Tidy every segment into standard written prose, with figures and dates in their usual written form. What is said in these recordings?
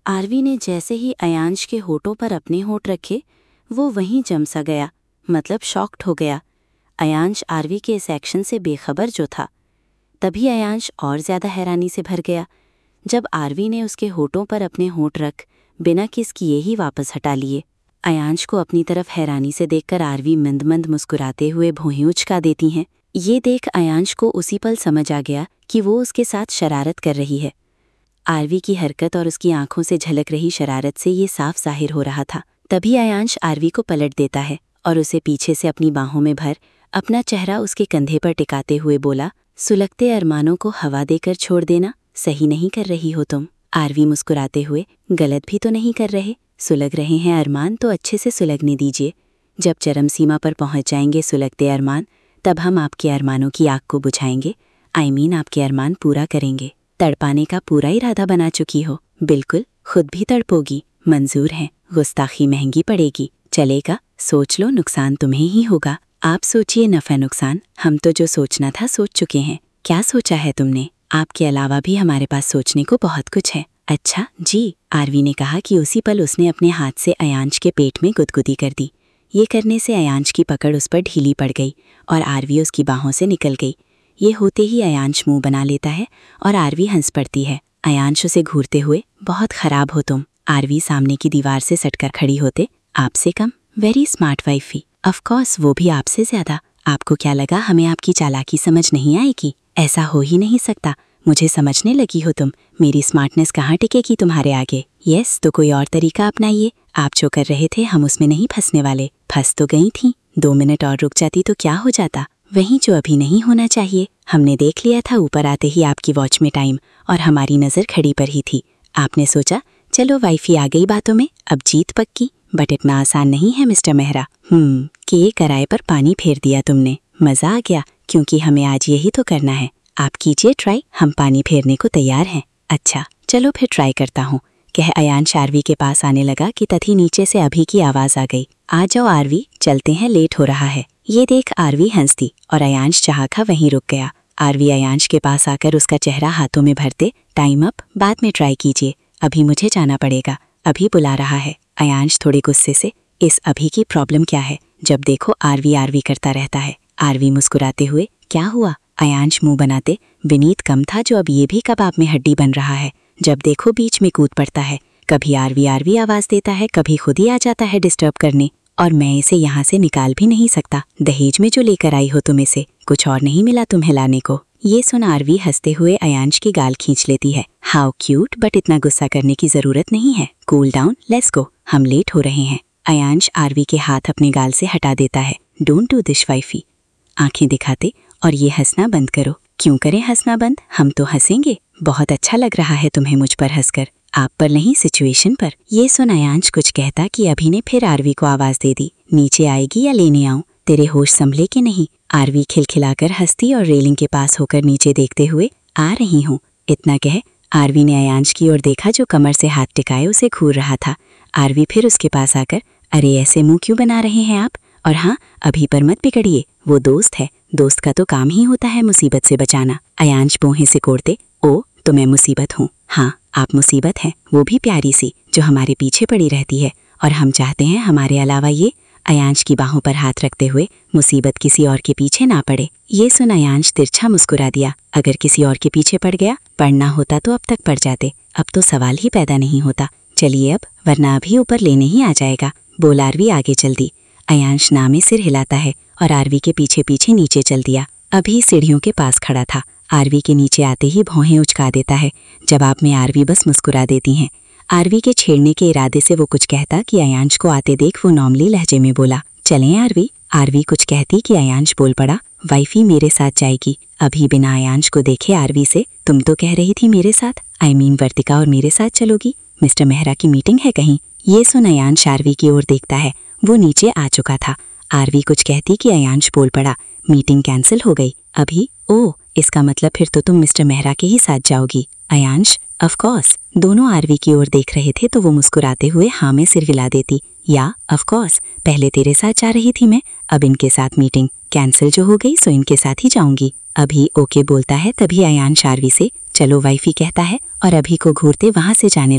RV ने जैसे ही अयांश के होठों पर अपने होठ रखे, वो वहीं जम सा गया, मतलब शॉक्ड हो गया। अयांश आरवी के इस एक्शन से बेखबर जो था। तभी अयांश और ज्यादा हैरानी से भर गया जब आरवी ने उसके होठों पर अपने होठ रख बिना किस किए ही वापस हटा लिए। अयांश को अपनी तरफ हैरानी से देखकर आरवी मंद मंद मुस्कुराते हुए भौहें उचका देती हैं। ये देख अयांश को उसी पल समझ आ गया कि वो उसके साथ शरारत कर रही है। आरवी की हरकत और उसकी आंखों से झलक रही शरारत से ये साफ जाहिर हो रहा था। तभी अयांश आरवी को पलट देता है और उसे पीछे से अपनी बाहों में भर अपना चेहरा उसके कंधे पर टिकाते हुए बोला, सुलगते अरमानों को हवा देकर छोड़ देना सही नहीं कर रही हो तुम। आरवी मुस्कुराते हुए, गलत भी तो नहीं कर रहे, सुलग रहे हैं अरमान तो अच्छे से सुलगने दीजिए। जब चरम सीमा पर पहुंच जाएंगे सुलगते अरमान, तब हम आपके अरमानों की आग को बुझाएंगे। आपके अरमान पूरा करेंगे। तड़पाने का पूरा इरादा बना चुकी हो, बिल्कुल खुद भी तड़पोगी। मंजूर है, गुस्ताखी महंगी पड़ेगी। चलेगा, सोच लो, नुकसान तुम्हें ही होगा। आप सोचिए नफ़ा नुकसान, हम तो जो सोचना था सोच चुके हैं। क्या सोचा है तुमने? आपके अलावा भी हमारे पास सोचने को बहुत कुछ है। अच्छा जी, आरवी ने कहा कि उसी पल उसने अपने हाथ से अयांश के पेट में गुदगुदी कर दी। ये करने से अयांश की पकड़ उस पर ढीली पड़ गई और आरवी उसकी बाहों से निकल गई। ये होते ही अयांश मुंह बना लेता है और आरवी हंस पड़ती है। अयांश उसे घूरते हुए, बहुत खराब हो तुम। आरवी सामने की दीवार से सटकर खड़ी होते, आपसे कम, very smart wifey. Of course, वो भी आपसे ज्यादा। आपको क्या लगा हमें आपकी चालाकी समझ नहीं आएगी? ऐसा हो ही नहीं सकता। मुझे समझने लगी हो तुम। मेरी स्मार्टनेस कहाँ टिकेगी तुम्हारे आगे? यस, तो कोई और तरीका अपनाइए। आप जो कर रहे थे हम उसमें नहीं फंसने वाले। फंस तो गई थी, 2 मिनट और रुक जाती तो क्या हो जाता? वहीं जो अभी नहीं होना चाहिए। हमने देख लिया था ऊपर आते ही आपकी वॉच में टाइम, और हमारी नज़र घड़ी पर ही थी। आपने सोचा चलो वाइफी आ गई बातों में, अब जीत पक्की। बट इतना आसान नहीं है मिस्टर मेहरा। कि ये कराए पर पानी फेर दिया तुमने। मज़ा आ गया, क्योंकि हमें आज यही तो करना है। आप कीजिए ट्राई, हम पानी फेरने को तैयार हैं। अच्छा चलो फिर ट्राई करता हूँ, कह अयांश आरवी के पास आने लगा कि तभी नीचे से अभी की आवाज़ आ गई, आ जाओ आरवी, चलते हैं, लेट हो रहा है। ये देख आरवी हंस दी और अयांश जहाँ था वहीं रुक गया। आरवी अयांश के पास आकर उसका चेहरा हाथों में भरते, टाइम अप, बाद में ट्राई कीजिए, अभी मुझे जाना पड़ेगा, अभी बुला रहा है। अयांश थोड़े गुस्से से, इस अभी की प्रॉब्लम क्या है? जब देखो आरवी आरवी करता रहता है। आरवी मुस्कुराते हुए, क्या हुआ? अयांश मुंह बनाते, विनीत कम था जो अब ये भी कबाब में हड्डी बन रहा है। जब देखो बीच में कूद पड़ता है, कभी आरवी आरवी आवाज़ देता है, कभी खुद ही आ जाता है डिस्टर्ब करने, और मैं इसे यहाँ से निकाल भी नहीं सकता। दहेज में जो लेकर आई हो तुम इसे, कुछ और नहीं मिला तुम्हें लाने को। ये सुन आरवी हंसते हुए अयांश की गाल खींच लेती है। हाउ क्यूट, बट इतना गुस्सा करने की जरूरत नहीं है। कूल डाउन, लेट्स गो, हम लेट हो रहे हैं। अयांश आरवी के हाथ अपने गाल से हटा देता है। डोंट डू दिस वाइफी, आंखें दिखाते, और ये हंसना बंद करो। क्यों करें हंसना बंद? हम तो हंसेंगे। बहुत अच्छा लग रहा है तुम्हें मुझ पर हंसकर, आप पर नहीं सिचुएशन पर। ये सुन अयांश कुछ कहता कि अभी ने फिर आरवी को आवाज दे दी, नीचे आएगी या लेने आऊं? तेरे होश संभले कि नहीं? आरवी खिलखिलाकर हंसती और रेलिंग के पास होकर नीचे देखते हुए, आ रही हूँ। इतना कह आरवी ने अयांश की ओर देखा जो कमर से हाथ टिकाए उसे घूर रहा था। आरवी फिर उसके पास आकर, अरे ऐसे मुंह क्यों बना रहे हैं आप? और हाँ, अभी पर मत बिगड़िए, वो दोस्त है, दोस्त का तो काम ही होता है मुसीबत से बचाना। अयांश भौहें सिकोड़ते, ओ तो मैं मुसीबत हूँ? हाँ, आप मुसीबत हैं, वो भी प्यारी सी, जो हमारे पीछे पड़ी रहती है, और हम चाहते हैं हमारे अलावा ये। अयांश की बाहों पर हाथ रखते हुए, मुसीबत किसी और के पीछे ना पड़े। ये सुन अयांश तिरछा मुस्कुरा दिया। अगर किसी और के पीछे पड़ गया, पड़ना होता तो अब तक पड़ जाते, अब तो सवाल ही पैदा नहीं होता। चलिए अब, वरना अभी ऊपर लेने ही आ जाएगा। बोल आरवी आगे चल दी। अयांश ना में सिर हिलाता है और आरवी के पीछे पीछे नीचे चल दिया। अभी सीढ़ियों के पास खड़ा था। आरवी के नीचे आते ही भौहें उचका देता है। जवाब में आरवी बस मुस्कुरा देती हैं। आरवी के छेड़ने के इरादे से वो कुछ कहता कि अयांश को आते देख वो नॉर्मली लहजे में बोला, चलें आरवी। आरवी कुछ कहती कि अयांश बोल पड़ा, वाइफी मेरे साथ जाएगी। अभी बिना अयांश को देखे आरवी से, तुम तो कह रही थी मेरे साथ, आई मीन वर्तिका और मेरे साथ चलोगी? मिस्टर मेहरा की मीटिंग है कहीं? ये सुन अयांश आरवी की ओर देखता है। वो नीचे आ चुका था। आरवी कुछ कहती कि अयांश बोल पड़ा, मीटिंग कैंसिल हो गई। अभी? ओह, इसका मतलब फिर तो तुम मिस्टर मेहरा के ही साथ जाओगी। Ayansh, of course. दोनों आरवी की ओर देख रहे थे तो वो मुस्कुराते हुए हाँ में सिर हिला देती, या ऑफ कोर्स, पहले तेरे साथ जा रही थी मैं, अब इनके साथ मीटिंग कैंसिल जो हो गई सो इनके साथ ही जाऊंगी। अभी ओके बोलता है, तभी अयांश आरवी से चलो वाइफी कहता है और अभी को घूरते वहां से जाने लगा।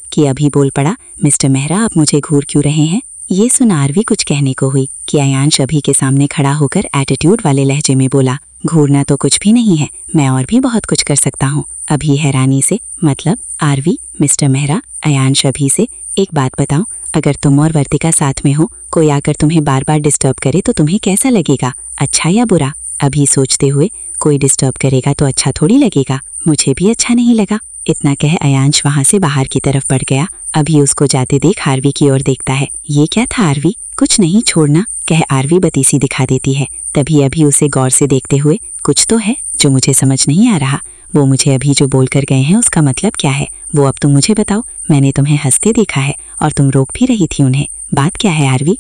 कि अभी बोल पड़ा, मिस्टर मेहरा आप मुझे घूर क्यों रहे हैं। ये सुन आरवी कुछ कहने को हुई कि अयांश अभी के सामने खड़ा होकर एटीट्यूड वाले लहजे में बोला, घूरना तो कुछ भी नहीं है, मैं और भी बहुत कुछ कर सकता हूँ। अभी हैरानी से, मतलब आरवी, मिस्टर मेहरा, अयांश अभी से, एक बात बताओ, अगर तुम और वर्तिका साथ में हो, कोई आकर तुम्हें बार बार डिस्टर्ब करे तो तुम्हें कैसा लगेगा, अच्छा या बुरा। अभी सोचते हुए, कोई डिस्टर्ब करेगा तो अच्छा थोड़ी लगेगा, मुझे भी अच्छा नहीं लगा। इतना कह अयांश वहां से बाहर की तरफ बढ़ गया। अभी उसको जाते देख आरवी की ओर देखता है। ये क्या था आरवी, कुछ नहीं छोड़ना, कह आरवी बतीसी दिखा देती है। तभी अभी उसे गौर से देखते हुए, कुछ तो है जो मुझे समझ नहीं आ रहा, वो मुझे अभी जो बोल कर गए हैं उसका मतलब क्या है, वो अब तुम मुझे बताओ। मैंने तुम्हें हंसते देखा है और तुम रोक भी रही थी उन्हें, बात क्या है आरवी।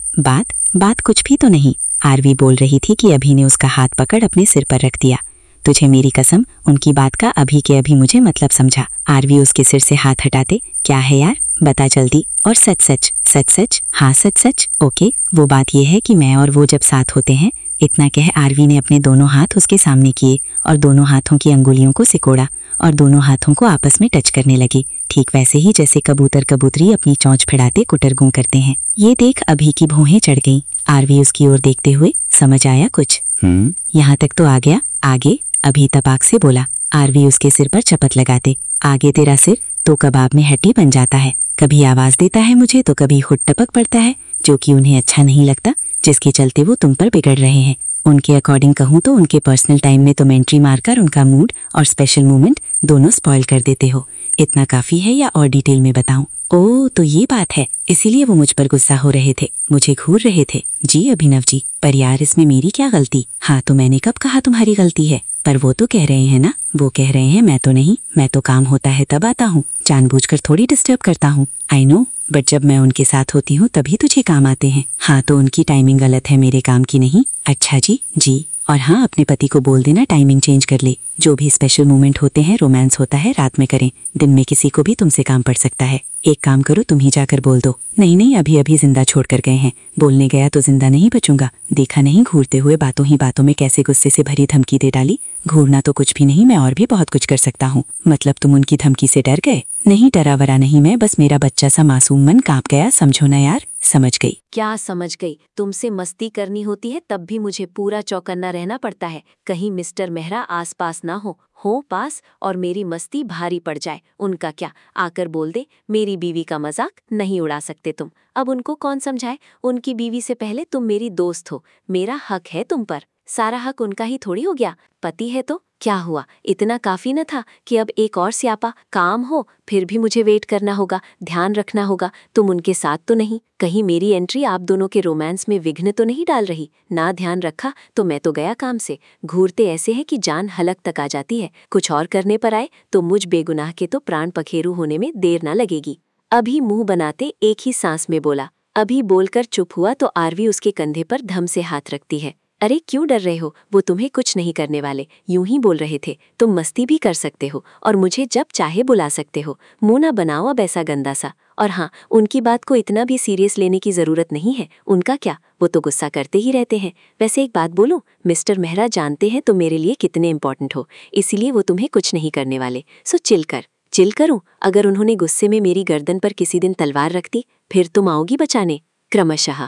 बात कुछ भी तो नहीं, आरवी बोल रही थी कि अभी ने उसका हाथ पकड़ अपने सिर पर रख दिया। तुझे मेरी कसम, उनकी बात का अभी के अभी मुझे मतलब समझा। आरवी उसके सिर से हाथ हटाते, क्या है यार, बता जल्दी, और सच सच। हाँ सच। ओके, वो बात यह है कि मैं और वो जब साथ होते हैं। इतना कह आरवी ने अपने दोनों हाथ उसके सामने किए और दोनों हाथों की अंगुलियों को सिकोड़ा और दोनों हाथों को आपस में टच करने लगी, ठीक वैसे ही जैसे कबूतर कबूतरी अपनी चोंच फैलाते कुटरगूं करते हैं। ये देख अभी की भौहें चढ़ गईं। आरवी उसकी ओर देखते हुए, समझ आया कुछ? यहाँ तक तो आ गया, आगे? अभी तपाक से बोला। आरवी उसके सिर पर चपत लगाते, आगे तेरा सिर तो कबाब में हड्डी बन जाता है, कभी आवाज देता है मुझे तो कभी खुद टपक पड़ता है, जो कि उन्हें अच्छा नहीं लगता, जिसके चलते वो तुम पर बिगड़ रहे हैं। उनके अकॉर्डिंग कहूँ तो उनके पर्सनल टाइम में तुम एंट्री मारकर उनका मूड और स्पेशल मोमेंट दोनों स्पॉइल कर देते हो। इतना काफी है या और डिटेल में बताऊं? ओह, तो ये बात है, इसीलिए वो मुझ पर गुस्सा हो रहे थे, मुझे घूर रहे थे। जी अभिनव जी, पर यार इसमें मेरी क्या गलती? हाँ तो मैंने कब कहा तुम्हारी गलती है? पर वो तो कह रहे हैं ना, वो कह रहे हैं, मैं तो नहीं, मैं तो काम होता है तब आता हूँ, जानबूझकर थोड़ी डिस्टर्ब करता हूँ। आई नो, बट जब मैं उनके साथ होती हूँ तभी तुझे काम आते हैं। हाँ तो उनकी टाइमिंग गलत है, मेरे काम की नहीं। अच्छा जी। और हाँ, अपने पति को बोल देना टाइमिंग चेंज कर ले, जो भी स्पेशल मोमेंट होते हैं, रोमांस होता है, रात में करें, दिन में किसी को भी तुमसे काम पड़ सकता है। एक काम करो, तुम ही जाकर बोल दो। नहीं, अभी जिंदा छोड़ कर गए हैं, बोलने गया तो जिंदा नहीं बचूंगा। देखा नहीं घूरते हुए बातों ही बातों में कैसे गुस्से से भरी धमकी दे डाली। घूरना तो कुछ भी नहीं, मैं और भी बहुत कुछ कर सकता हूँ। मतलब तुम उनकी धमकी से डर गए? नहीं, डरा वरा नहीं मैं, बस मेरा बच्चा सा मासूम मन कांप गया, समझो ना यार। समझ गई? क्या समझ गई? तुमसे मस्ती करनी होती है तब भी मुझे पूरा चौकन्ना रहना पड़ता है, कहीं मिस्टर मेहरा आसपास ना हो पास और मेरी मस्ती भारी पड़ जाए। उनका क्या, आकर बोल दे, मेरी बीवी का मजाक नहीं उड़ा सकते तुम। अब उनको कौन समझाए? उनकी बीवी से पहले तुम मेरी दोस्त हो, मेरा हक है तुम पर, सारा हक उनका ही थोड़ी हो गया। पति है तो क्या हुआ, इतना काफी न था कि अब एक और स्यापा? काम हो फिर भी मुझे वेट करना होगा, ध्यान रखना होगा, तुम उनके साथ तो नहीं, कहीं मेरी एंट्री आप दोनों के रोमांस में विघ्न तो नहीं डाल रही। ना ध्यान रखा तो मैं तो गया काम से। घूरते ऐसे है कि जान हलक तक आ जाती है, कुछ और करने पर आए तो मुझ बेगुनाह के तो प्राण पखेरु होने में देर ना लगेगी। अभी मुंह बनाते एक ही सांस में बोला। अभी बोलकर चुप हुआ तो आरवी उसके कंधे पर धम से हाथ रखती है। अरे क्यों डर रहे हो, वो तुम्हें कुछ नहीं करने वाले, यूं ही बोल रहे थे। तुम मस्ती भी कर सकते हो और मुझे जब चाहे बुला सकते हो, मुंह ना बनाओ अब ऐसा गंदा सा। और हाँ, उनकी बात को इतना भी सीरियस लेने की जरूरत नहीं है, उनका क्या, वो तो गुस्सा करते ही रहते हैं। वैसे एक बात बोलूं, मिस्टर मेहरा जानते हैं तुम मेरे लिए कितने इंपॉर्टेंट हो, इसीलिए वो तुम्हें कुछ नहीं करने वाले। सो चिल करूं? अगर उन्होंने गुस्से में मेरी गर्दन पर किसी दिन तलवार रख दी, फिर तुम आओगी बचाने? क्रमशः